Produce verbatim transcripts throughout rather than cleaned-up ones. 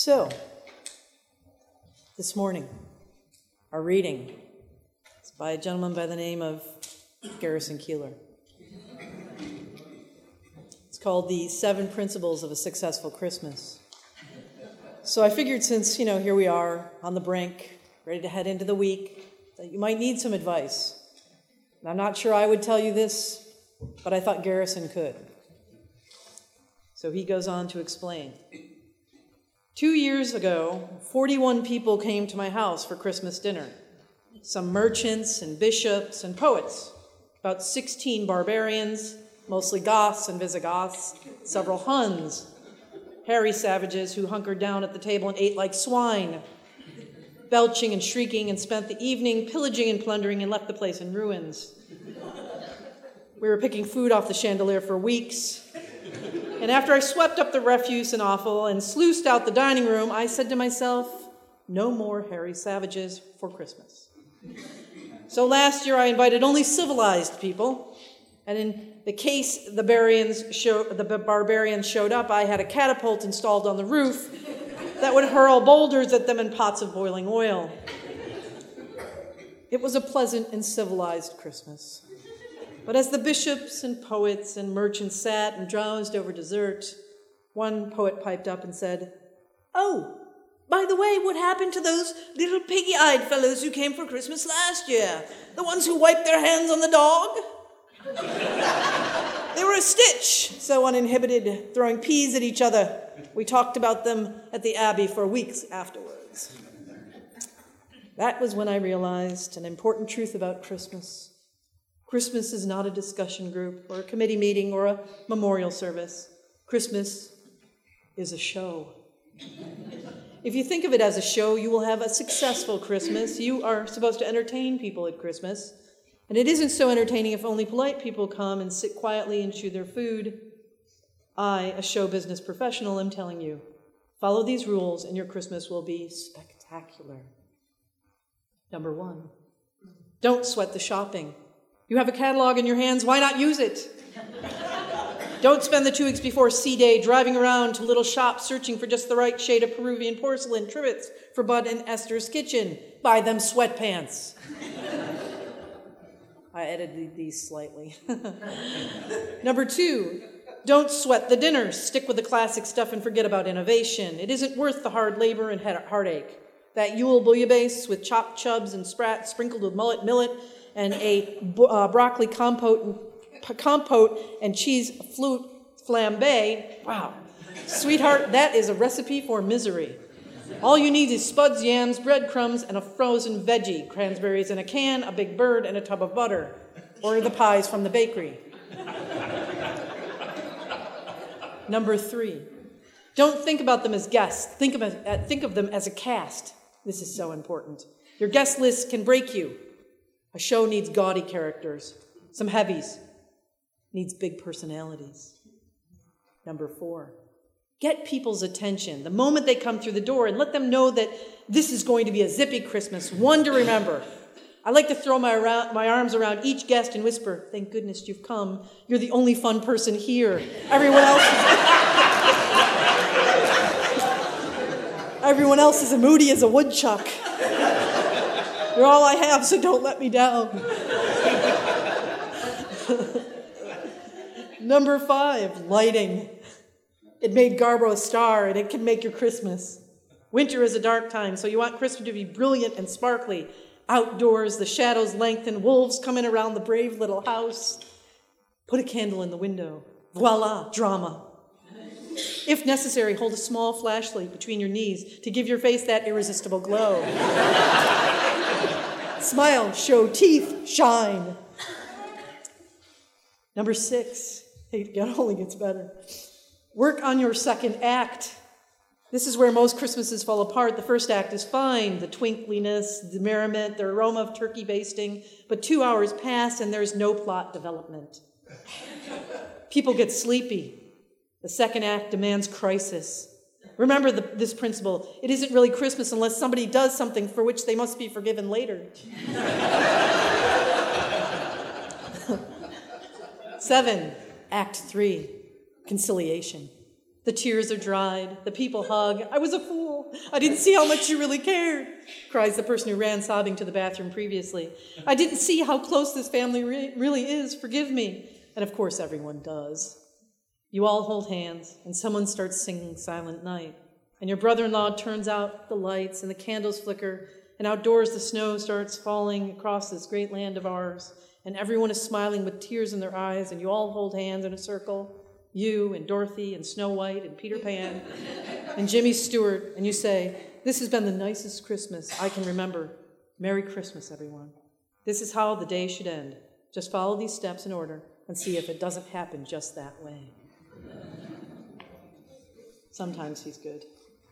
So, this morning, our reading is by a gentleman by the name of Garrison Keillor. It's called The Seven Principles of a Successful Christmas. So I figured since, you know, here we are on the brink, ready to head into the week, that you might need some advice. And I'm not sure I would tell you this, but I thought Garrison could. So he goes on to explain. Two years ago, forty-one people came to my house for Christmas dinner. Some merchants and bishops and poets, about sixteen barbarians, mostly Goths and Visigoths, several Huns, hairy savages who hunkered down at the table and ate like swine, belching and shrieking, and spent the evening pillaging and plundering and left the place in ruins. We were picking food off the chandelier for weeks. And after I swept up the refuse and offal and sluiced out the dining room, I said to myself, no more hairy savages for Christmas. So last year I invited only civilized people, and in the case the barbarians, show, the barbarians showed up, I had a catapult installed on the roof that would hurl boulders at them and pots of boiling oil. It was a pleasant and civilized Christmas. But as the bishops and poets and merchants sat and drowsed over dessert, one poet piped up and said, "Oh, by the way, what happened to those little piggy-eyed fellows who came for Christmas last year? The ones who wiped their hands on the dog?" They were a stitch, so uninhibited, throwing peas at each other. We talked about them at the Abbey for weeks afterwards. That was when I realized an important truth about Christmas. Christmas is not a discussion group or a committee meeting or a memorial service. Christmas is a show. If you think of it as a show, you will have a successful Christmas. You are supposed to entertain people at Christmas. And it isn't so entertaining if only polite people come and sit quietly and chew their food. I, a show business professional, am telling you, follow these rules and your Christmas will be spectacular. Number one, don't sweat the shopping. You have a catalog in your hands, why not use it? Don't spend the two weeks before C-Day driving around to little shops searching for just the right shade of Peruvian porcelain trivets for Bud and Esther's kitchen. Buy them sweatpants. I edited these slightly. Number two, don't sweat the dinner. Stick with the classic stuff and forget about innovation. It isn't worth the hard labor and heartache. That Yule bouillabaisse with chopped chubs and sprats sprinkled with mullet millet and a uh, broccoli compote and, compote and cheese flute flambe. Wow. Sweetheart, that is a recipe for misery. All you need is spuds, yams, breadcrumbs, and a frozen veggie, cranberries in a can, a big bird, and a tub of butter. Order the pies from the bakery. Number three, don't think about them as guests. Think of, it, think of them as a cast. This is so important. Your guest list can break you. A show needs gaudy characters, some heavies, needs big personalities. Number four, get people's attention the moment they come through the door and let them know that this is going to be a zippy Christmas, one to remember. I like to throw my, around, my arms around each guest and whisper, thank goodness you've come. You're the only fun person here. Everyone else is... Everyone else is as moody as a woodchuck. You're all I have, so don't let me down. Number five, lighting. It made Garbo a star, and it can make your Christmas. Winter is a dark time, so you want Christmas to be brilliant and sparkly. Outdoors, the shadows lengthen, wolves come in around the brave little house. Put a candle in the window. Voila, drama. If necessary, hold a small flashlight between your knees to give your face that irresistible glow. Smile, show teeth, shine. Number six, it only gets better. Work on your second act. This is where most Christmases fall apart. The first act is fine, the twinkliness, the merriment, the aroma of turkey basting, but two hours pass and there's no plot development. People get sleepy. The second act demands crisis. Remember the, this principle. It isn't really Christmas unless somebody does something for which they must be forgiven later. Seven, Act three, conciliation. The tears are dried. The people hug. I was a fool. I didn't see how much you really cared, cries the person who ran sobbing to the bathroom previously. I didn't see how close this family re- really is. Forgive me. And of course, everyone does. You all hold hands, and someone starts singing Silent Night. And your brother-in-law turns out the lights, and the candles flicker, and outdoors the snow starts falling across this great land of ours, and everyone is smiling with tears in their eyes, and you all hold hands in a circle. You and Dorothy and Snow White and Peter Pan and Jimmy Stewart, and you say, this has been the nicest Christmas I can remember. Merry Christmas, everyone. This is how the day should end. Just follow these steps in order and see if it doesn't happen just that way. Sometimes he's good.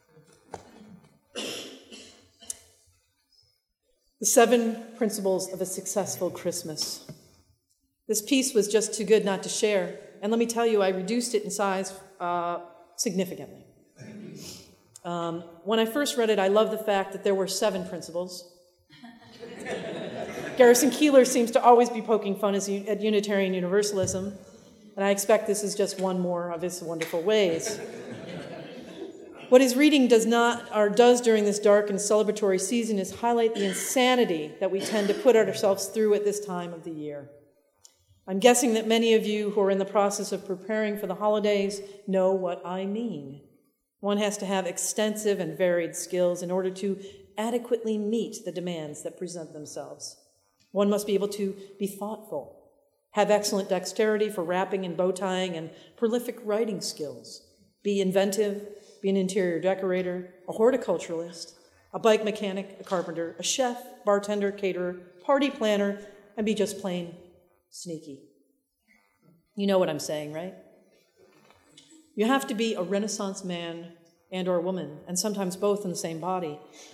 The seven principles of a successful Christmas. This piece was just too good not to share. And let me tell you, I reduced it in size uh, significantly. Um, when I first read it, I loved the fact that there were seven principles. Garrison Keillor seems to always be poking fun at Unitarian Universalism, and I expect this is just one more of his wonderful ways. What his reading does not, or does during this dark and celebratory season, is highlight the insanity that we tend to put ourselves through at this time of the year. I'm guessing that many of you who are in the process of preparing for the holidays know what I mean. One has to have extensive and varied skills in order to adequately meet the demands that present themselves. One must be able to be thoughtful, have excellent dexterity for wrapping and bow tying, and prolific writing skills, be inventive, be an interior decorator, a horticulturalist, a bike mechanic, a carpenter, a chef, bartender, caterer, party planner, and be just plain sneaky. You know what I'm saying, right? You have to be a Renaissance man and or woman, and sometimes both in the same body.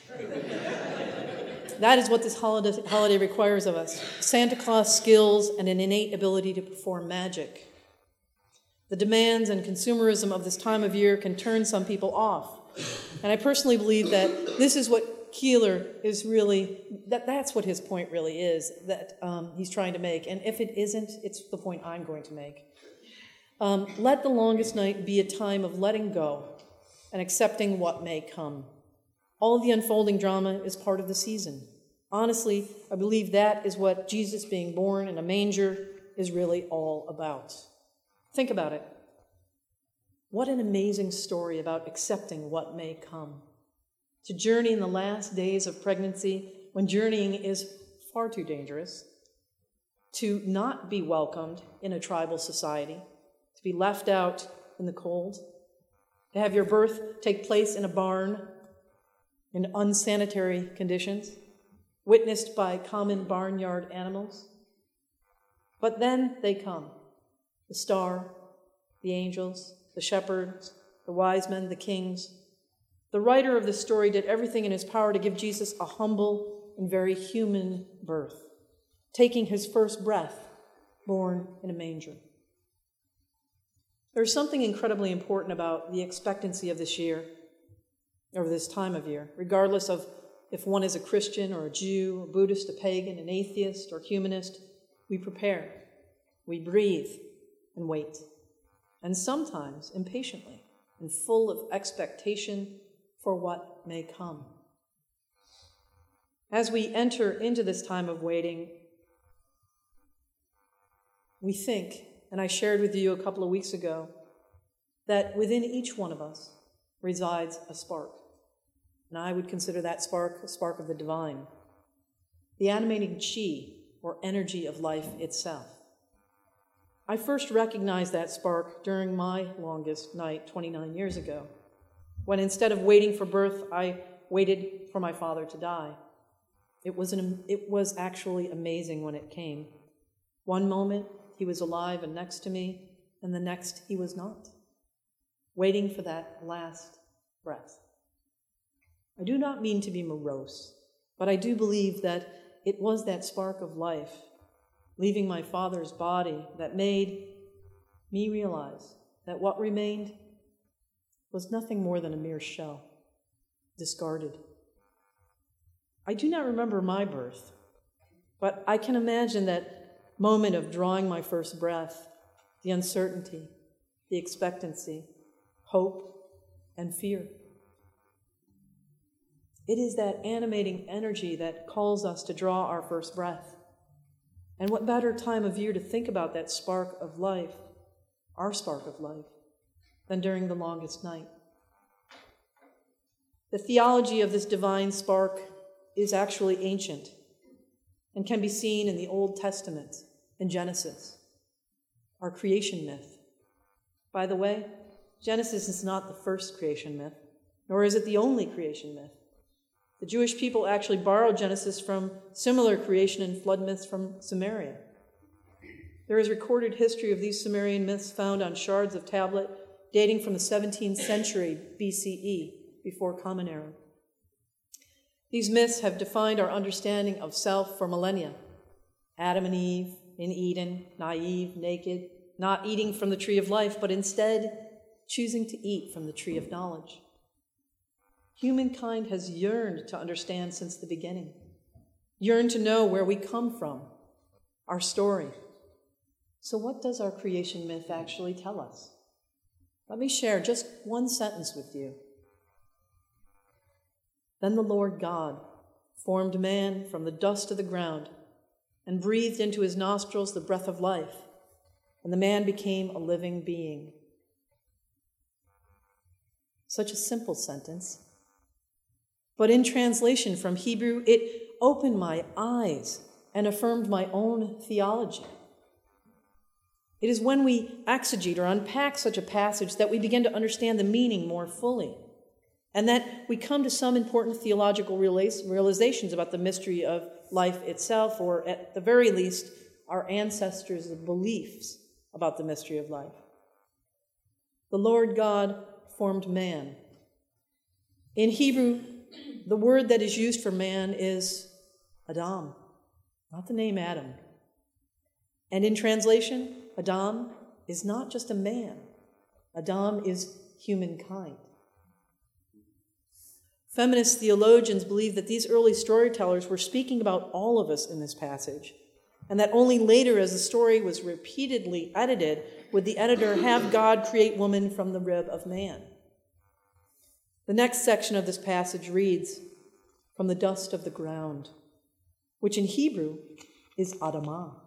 That is what this holiday, holiday requires of us. Santa Claus skills and an innate ability to perform magic. The demands and consumerism of this time of year can turn some people off. And I personally believe that this is what Keillor is really, that that's what his point really is, that um, he's trying to make. And if it isn't, it's the point I'm going to make. Um, let the longest night be a time of letting go and accepting what may come. All the unfolding drama is part of the season. Honestly, I believe that is what Jesus being born in a manger is really all about. Think about it. What an amazing story about accepting what may come. To journey in the last days of pregnancy, when journeying is far too dangerous, to not be welcomed in a tribal society, to be left out in the cold, to have your birth take place in a barn in unsanitary conditions, witnessed by common barnyard animals. But then they come, the star, the angels, the shepherds, the wise men, the kings. The writer of the story did everything in his power to give Jesus a humble and very human birth, taking his first breath, born in a manger. There's something incredibly important about the expectancy of this year, or this time of year, regardless of if one is a Christian or a Jew, a Buddhist, a pagan, an atheist, or humanist. We prepare, we breathe, and wait, and sometimes impatiently and full of expectation for what may come. As we enter into this time of waiting, we think, and I shared with you a couple of weeks ago, that within each one of us resides a spark. And I would consider that spark a spark of the divine, the animating chi, or energy of life itself. I first recognized that spark during my longest night twenty-nine years ago, when instead of waiting for birth, I waited for my father to die. It was, an, it was actually amazing when it came. One moment, he was alive and next to me, and the next, he was not, waiting for that last breath. I do not mean to be morose, but I do believe that it was that spark of life, leaving my father's body, that made me realize that what remained was nothing more than a mere shell, discarded. I do not remember my birth, but I can imagine that moment of drawing my first breath, the uncertainty, the expectancy, hope, and fear. It is that animating energy that calls us to draw our first breath. And what better time of year to think about that spark of life, our spark of life, than during the longest night? The theology of this divine spark is actually ancient and can be seen in the Old Testament, in Genesis, our creation myth. By the way, Genesis is not the first creation myth, nor is it the only creation myth. The Jewish people actually borrowed Genesis from similar creation and flood myths from Samaria. There is recorded history of these Sumerian myths found on shards of tablet dating from the seventeenth century B C E, before Common Era. These myths have defined our understanding of self for millennia. Adam and Eve in Eden, naive, naked, not eating from the tree of life, but instead choosing to eat from the tree of knowledge. Humankind has yearned to understand since the beginning, yearned to know where we come from, our story. So what does our creation myth actually tell us? Let me share just one sentence with you. Then the Lord God formed man from the dust of the ground and breathed into his nostrils the breath of life, and the man became a living being. Such a simple sentence. But in translation from Hebrew, it opened my eyes and affirmed my own theology. It is when we exegete or unpack such a passage that we begin to understand the meaning more fully, and that we come to some important theological realizations about the mystery of life itself, or at the very least, our ancestors' beliefs about the mystery of life. The Lord God formed man. In Hebrew, the word that is used for man is Adam, not the name Adam. And in translation, Adam is not just a man. Adam is humankind. Feminist theologians believe that these early storytellers were speaking about all of us in this passage, and that only later, as the story was repeatedly edited, would the editor have God create woman from the rib of man. The next section of this passage reads, from the dust of the ground, which in Hebrew is Adamah.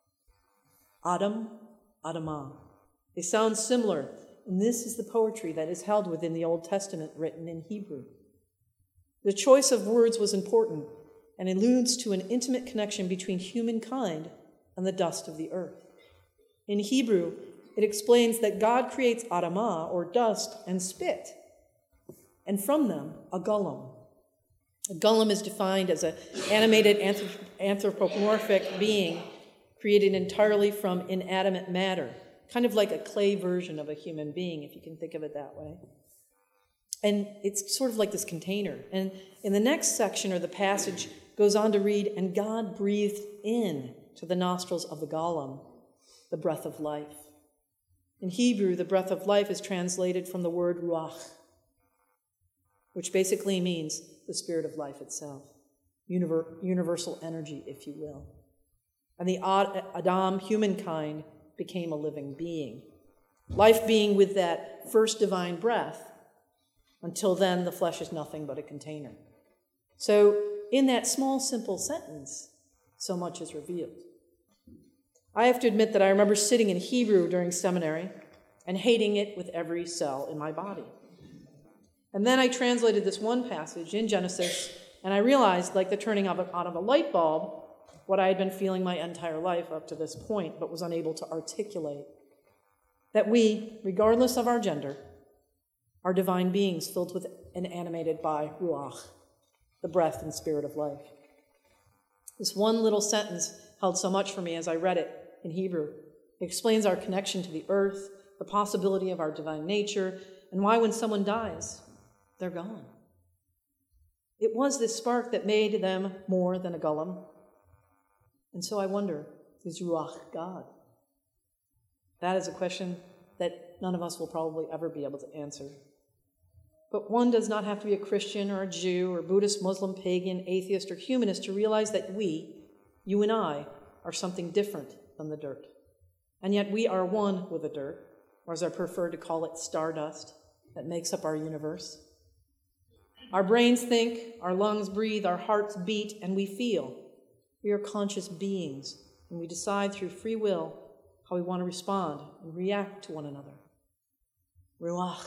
Adam, Adamah. They sound similar, and this is the poetry that is held within the Old Testament written in Hebrew. The choice of words was important and alludes to an intimate connection between humankind and the dust of the earth. In Hebrew, it explains that God creates Adamah, or dust, and spit, and from them a golem. A golem is defined as an animated anthropomorphic being created entirely from inanimate matter, kind of like a clay version of a human being, if you can think of it that way. And it's sort of like this container. And in the next section, or the passage, goes on to read, and God breathed in to the nostrils of the golem the breath of life. In Hebrew, the breath of life is translated from the word ruach, which basically means the spirit of life itself, universal energy, if you will. And the Adam, humankind, became a living being, life being with that first divine breath. Until then, the flesh is nothing but a container. So in that small, simple sentence, so much is revealed. I have to admit that I remember sitting in Hebrew during seminary and hating it with every cell in my body. And then I translated this one passage in Genesis, and I realized, like the turning out of a light bulb, what I had been feeling my entire life up to this point, but was unable to articulate. That we, regardless of our gender, are divine beings filled with and animated by ruach, the breath and spirit of life. This one little sentence held so much for me as I read it in Hebrew. It explains our connection to the earth, the possibility of our divine nature, and why when someone dies, they're gone. It was this spark that made them more than a golem. And so I wonder, is ruach God? That is a question that none of us will probably ever be able to answer. But one does not have to be a Christian or a Jew or Buddhist, Muslim, pagan, atheist, or humanist to realize that we, you and I, are something different than the dirt. And yet we are one with the dirt, or as I prefer to call it, stardust. that makes up our universe. Our brains think, our lungs breathe, our hearts beat, and we feel. We are conscious beings, and we decide through free will how we want to respond and react to one another. Ruach.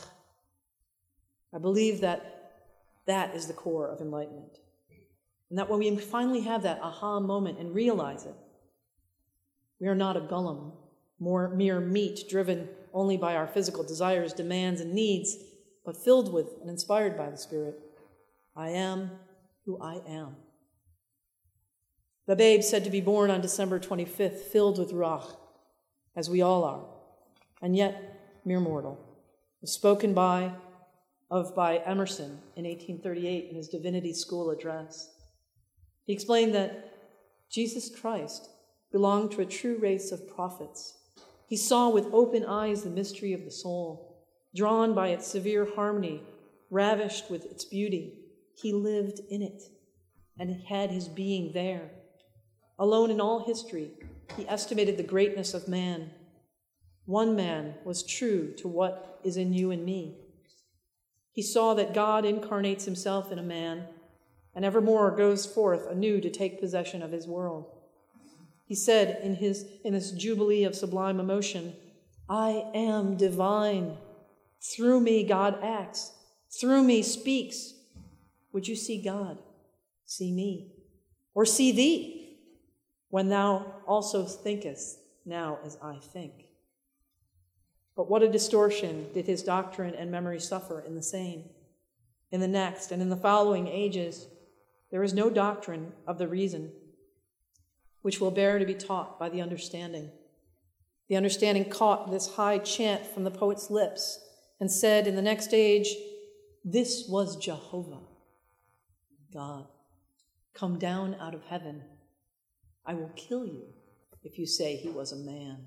I believe that that is the core of enlightenment. And that when we finally have that aha moment and realize it, we are not a golem, more mere meat driven only by our physical desires, demands, and needs, but filled with and inspired by the Spirit. I am who I am. The babe said to be born on December twenty-fifth, filled with Ruach, as we all are, and yet mere mortal, was spoken by of by Emerson in eighteen thirty-eight in his Divinity School address. He explained that Jesus Christ belonged to a true race of prophets. He saw with open eyes the mystery of the soul, drawn by its severe harmony, ravished with its beauty. He lived in it, and he had his being there. Alone in all history, he estimated the greatness of man. One man was true to what is in you and me. He saw that God incarnates himself in a man, and evermore goes forth anew to take possession of his world. He said in his in this jubilee of sublime emotion, I am divine. Through me God acts. Through me speaks. Would you see God? See me. Or see thee, when thou also thinkest now as I think. But what a distortion did his doctrine and memory suffer in the same. In the next and in the following ages, there is no doctrine of the reason which will bear to be taught by the understanding. The understanding caught this high chant from the poet's lips and said in the next age, this was Jehovah, God, come down out of heaven. I will kill you if you say he was a man.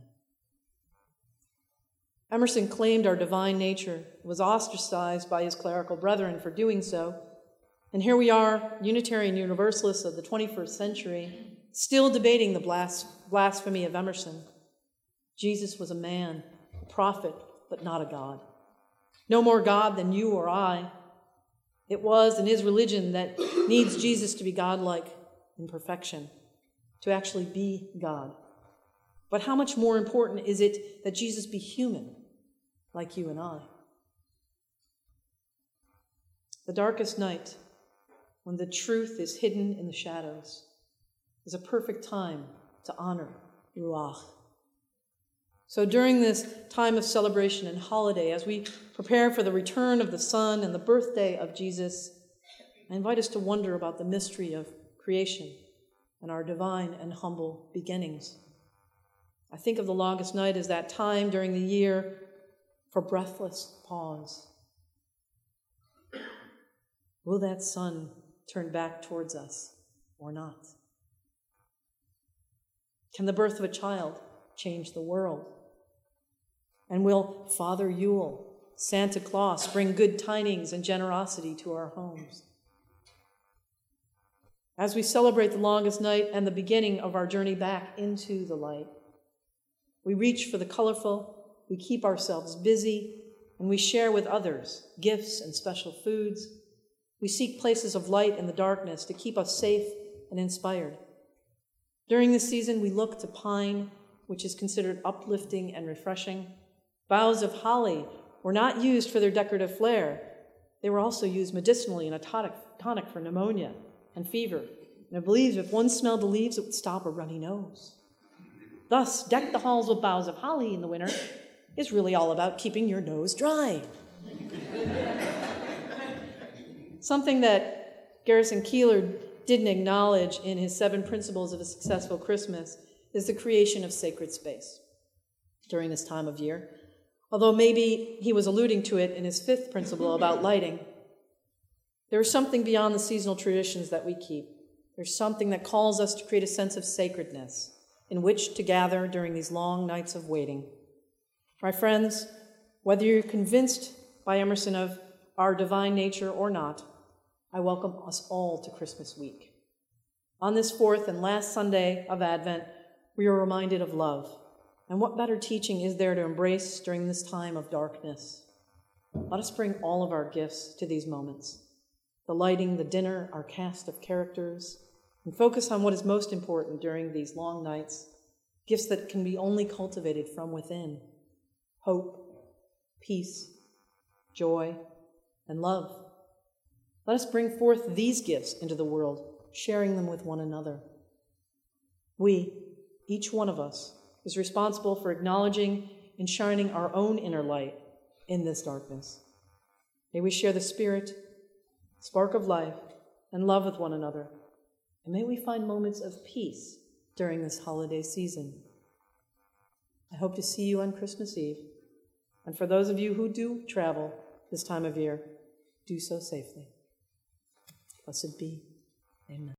Emerson claimed our divine nature, was ostracized by his clerical brethren for doing so, and here we are, Unitarian Universalists of the twenty-first century, still debating the blas- blasphemy of Emerson. Jesus was a man, a prophet, but not a God. No more God than you or I. It was and is religion that needs Jesus to be godlike in perfection, to actually be God. But how much more important is it that Jesus be human, like you and I? The darkest night, when the truth is hidden in the shadows, is a perfect time to honor Ruach. So during this time of celebration and holiday, as we prepare for the return of the Son and the birthday of Jesus, I invite us to wonder about the mystery of creation and our divine and humble beginnings. I think of the longest night as that time during the year for breathless pause. Will that sun turn back towards us or not? Can the birth of a child change the world? And will Father Yule, Santa Claus, bring good tidings and generosity to our homes? As we celebrate the longest night and the beginning of our journey back into the light, we reach for the colorful, we keep ourselves busy, and we share with others gifts and special foods. We seek places of light in the darkness to keep us safe and inspired. During this season, we look to pine, which is considered uplifting and refreshing. Boughs of holly were not used for their decorative flair. They were also used medicinally in a tonic, tonic for pneumonia and fever. And I believe if one smelled the leaves, it would stop a runny nose. Thus, deck the halls with boughs of holly in the winter is really all about keeping your nose dry. Something that Garrison Keillor didn't acknowledge in his Seven Principles of a Successful Christmas is the creation of sacred space during this time of year. Although maybe he was alluding to it in his fifth principle about lighting, there is something beyond the seasonal traditions that we keep. There's something that calls us to create a sense of sacredness in which to gather during these long nights of waiting. My friends, whether you're convinced by Emerson of our divine nature or not, I welcome us all to Christmas week. On this fourth and last Sunday of Advent, we are reminded of love. And what better teaching is there to embrace during this time of darkness? Let us bring all of our gifts to these moments, the lighting, the dinner, our cast of characters, and focus on what is most important during these long nights, gifts that can be only cultivated from within: hope, peace, joy, and love. Let us bring forth these gifts into the world, sharing them with one another. We, each one of us, is responsible for acknowledging and shining our own inner light in this darkness. May we share the spirit, spark of life, and love with one another, and may we find moments of peace during this holiday season. I hope to see you on Christmas Eve, and for those of you who do travel this time of year, do so safely. Blessed be. Amen.